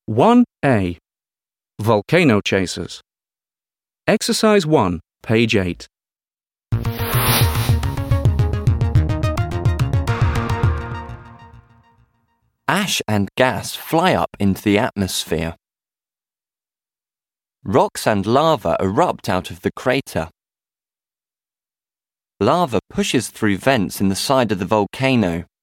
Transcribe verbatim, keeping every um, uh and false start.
one A. Volcano Chasers. Exercise one, page eight. Ash and gas fly up into the atmosphere. Rocks and lava erupt out of the crater. Lava pushes through vents in the side of the volcano.